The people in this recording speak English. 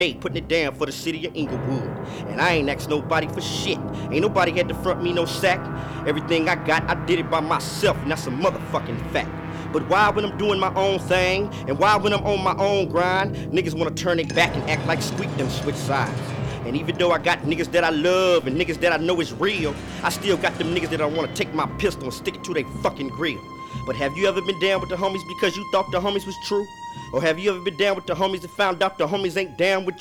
putting it down for the city of Inglewood. And I ain't asked nobody for shit. Ain't nobody had to front me no sack. Everything I got, I did it by myself, and that's a motherfucking fact. But why when I'm doing my own thing, and why when I'm on my own grind, niggas wanna turn it back and act like Squeak them switch sides. And even though I got niggas that I love and niggas that I know is real, I still got them niggas that I wanna take my pistol and stick it to their fucking grill. But have you ever been down with the homies because you thought the homies was true? Or have you ever been down with the homies and found out the homies ain't down with you?